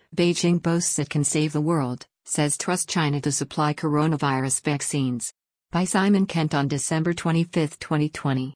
Beijing boasts it can save the world, says trusts China to supply coronavirus vaccines. By Simon Kent on December 25, 2020.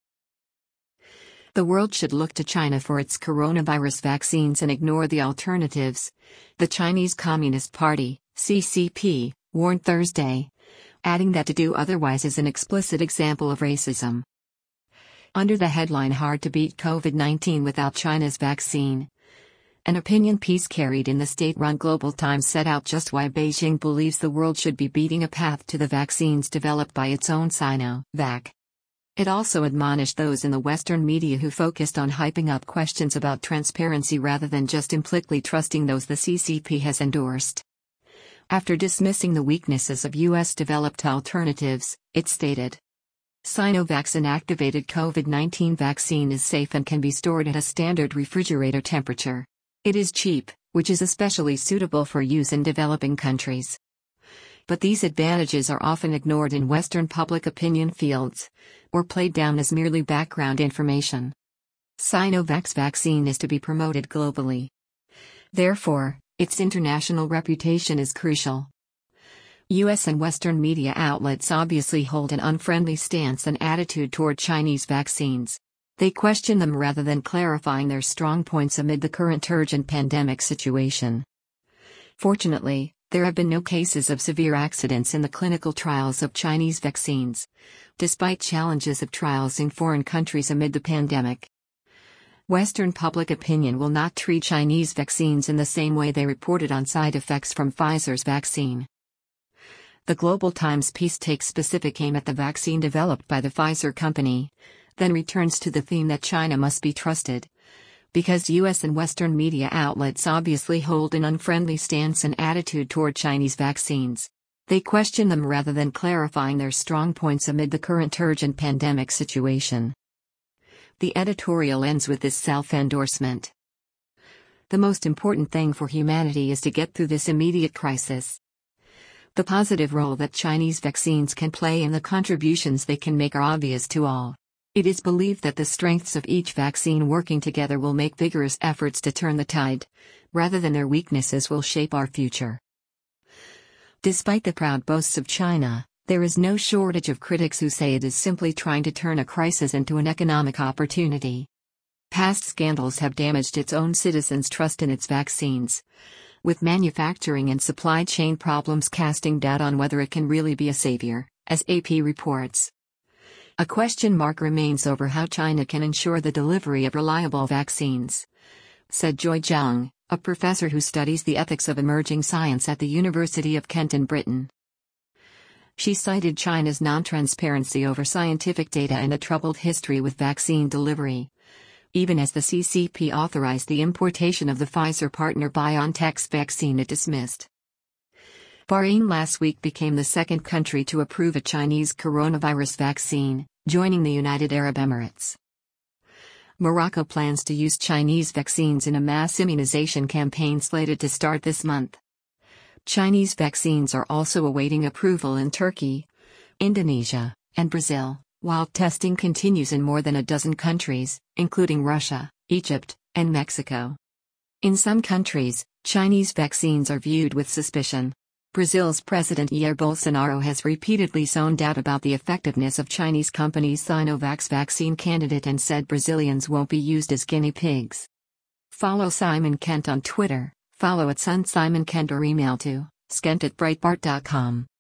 The world should look to China for its coronavirus vaccines and ignore the alternatives, the Chinese Communist Party, CCP, warned Thursday, adding that to do otherwise is an explicit example of racism. Under the headline "Hard to Beat COVID-19 Without China's Vaccine," an opinion piece carried in the state-run Global Times set out just why Beijing believes the world should be beating a path to the vaccines developed by its own Sinovac. It also admonished those in the Western media who focused on hyping up questions about transparency rather than just implicitly trusting those the CCP has endorsed. After dismissing the weaknesses of U.S.-developed alternatives, it stated, Sinovac's inactivated COVID-19 vaccine is safe and can be stored at a standard refrigerator temperature. It is cheap, which is especially suitable for use in developing countries. But these advantages are often ignored in Western public opinion fields, or played down as merely background information. Sinovac's vaccine is to be promoted globally. Therefore, its international reputation is crucial. U.S. and Western media outlets obviously hold an unfriendly stance and attitude toward Chinese vaccines. They question them rather than clarifying their strong points amid the current urgent pandemic situation. Fortunately, there have been no cases of severe accidents in the clinical trials of Chinese vaccines, despite challenges of trials in foreign countries amid the pandemic. Western public opinion will not treat Chinese vaccines in the same way they reported on side effects from Pfizer's vaccine. The Global Times piece takes specific aim at the vaccine developed by the Pfizer company, then returns to the theme that China must be trusted, because U.S. and Western media outlets obviously hold an unfriendly stance and attitude toward Chinese vaccines. They question them rather than clarifying their strong points amid the current urgent pandemic situation. The editorial ends with this self-endorsement. The most important thing for humanity is to get through this immediate crisis. The positive role that Chinese vaccines can play and the contributions they can make are obvious to all. It is believed that the strengths of each vaccine working together will make vigorous efforts to turn the tide, rather than their weaknesses will shape our future. Despite the proud boasts of China, there is no shortage of critics who say it is simply trying to turn a crisis into an economic opportunity. Past scandals have damaged its own citizens' trust in its vaccines, with manufacturing and supply chain problems casting doubt on whether it can really be a savior, as AP reports. A question mark remains over how China can ensure the delivery of reliable vaccines, said Joy Zhang, a professor who studies the ethics of emerging science at the University of Kent in Britain. She cited China's non-transparency over scientific data and a troubled history with vaccine delivery, even as the CCP authorized the importation of the Pfizer partner BioNTech's vaccine it dismissed. Bahrain last week became the second country to approve a Chinese coronavirus vaccine, joining the United Arab Emirates. Morocco plans to use Chinese vaccines in a mass immunization campaign slated to start this month. Chinese vaccines are also awaiting approval in Turkey, Indonesia, and Brazil, while testing continues in more than a dozen countries, including Russia, Egypt, and Mexico. In some countries, Chinese vaccines are viewed with suspicion. Brazil's President Jair Bolsonaro has repeatedly sown doubt about the effectiveness of Chinese company Sinovac's vaccine candidate and said Brazilians won't be used as guinea pigs. Follow Simon Kent on Twitter, follow @SunSimonKent or email to skent@breitbart.com.